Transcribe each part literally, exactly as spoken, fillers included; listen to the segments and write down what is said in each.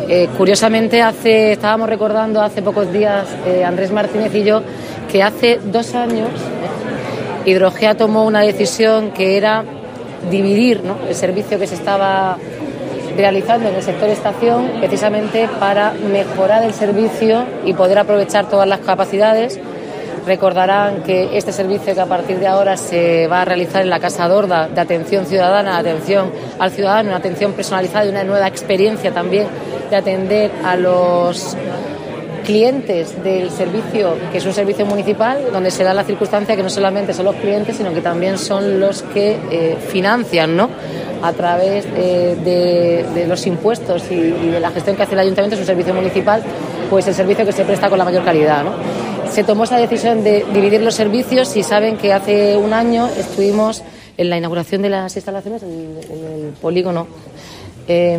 Eh, curiosamente, hace, estábamos recordando hace pocos días, eh, Andrés Martínez y yo, que hace dos años eh, Hidrogea tomó una decisión que era dividir, ¿no?, el servicio que se estaba realizando en el sector estación, precisamente para mejorar el servicio y poder aprovechar todas las capacidades. Recordarán que este servicio, que a partir de ahora se va a realizar en la Casa Dorda, de atención ciudadana, de atención al ciudadano, una atención personalizada y una nueva experiencia también de atender a los clientes del servicio, que es un servicio municipal, donde se da la circunstancia que no solamente son los clientes, sino que también son los que eh, financian, ¿no?, a través eh, de, de los impuestos y, y de la gestión que hace el ayuntamiento, es un servicio municipal, pues el servicio que se presta con la mayor calidad, ¿no? Se tomó esa decisión de dividir los servicios y saben que hace un año estuvimos en la inauguración de las instalaciones en el, el polígono eh,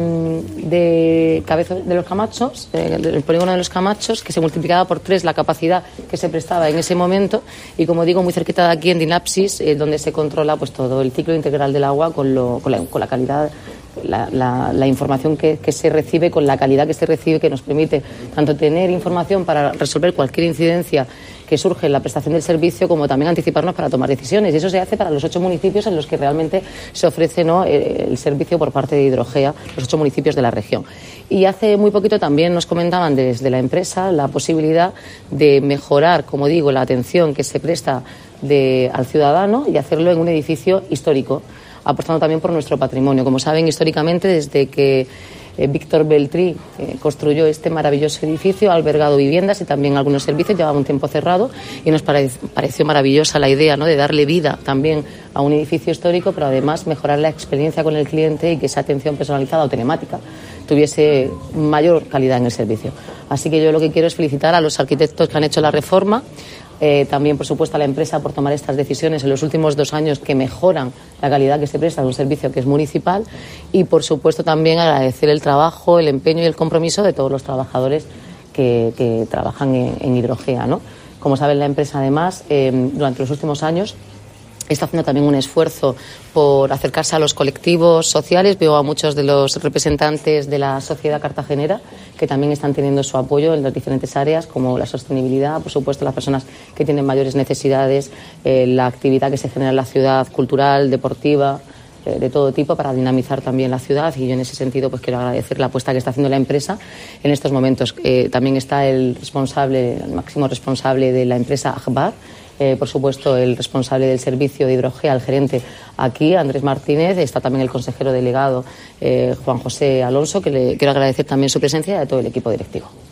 de, Cabezo, de los Camachos, eh, el polígono de los Camachos, que se multiplicaba por tres la capacidad que se prestaba en ese momento, y como digo, muy cerquita de aquí en Dinapsis, eh, donde se controla pues todo el ciclo integral del agua con, lo, con, la, con la calidad. La, la, la información que, que se recibe con la calidad que se recibe, que nos permite tanto tener información para resolver cualquier incidencia que surge en la prestación del servicio, como también anticiparnos para tomar decisiones. Y eso se hace para los ocho municipios en los que realmente se ofrece, ¿no?, el servicio por parte de Hidrogea, los ocho municipios de la región. Y hace muy poquito también nos comentaban desde la empresa la posibilidad de mejorar, como digo, la atención que se presta de, al ciudadano, y hacerlo en un edificio histórico, apostando también por nuestro patrimonio. Como saben, históricamente, desde que eh, Víctor Beltrí eh, construyó este maravilloso edificio, ha albergado viviendas y también algunos servicios, llevaba un tiempo cerrado, y nos pare, pareció maravillosa la idea, ¿no?, de darle vida también a un edificio histórico, pero además mejorar la experiencia con el cliente y que esa atención personalizada o telemática tuviese mayor calidad en el servicio. Así que yo lo que quiero es felicitar a los arquitectos que han hecho la reforma, Eh, también, por supuesto, a la empresa por tomar estas decisiones en los últimos dos años que mejoran la calidad que se presta de un servicio que es municipal, y, por supuesto, también agradecer el trabajo, el empeño y el compromiso de todos los trabajadores que, que trabajan en, en Hidrogea, ¿no? Como saben, la empresa, además, eh, durante los últimos años está haciendo también un esfuerzo por acercarse a los colectivos sociales. Veo a muchos de los representantes de la sociedad cartagenera que también están teniendo su apoyo en las diferentes áreas, como la sostenibilidad, por supuesto, las personas que tienen mayores necesidades, eh, la actividad que se genera en la ciudad, cultural, deportiva, eh, de todo tipo, para dinamizar también la ciudad. Y yo, en ese sentido, pues quiero agradecer la apuesta que está haciendo la empresa en estos momentos. Eh, también está el responsable, el máximo responsable de la empresa, Akbar. Eh, por supuesto, el responsable del servicio de Hidrogea, el gerente aquí, Andrés Martínez. Está también el consejero delegado, eh, Juan José Alonso, que le quiero agradecer también su presencia, y a todo el equipo directivo.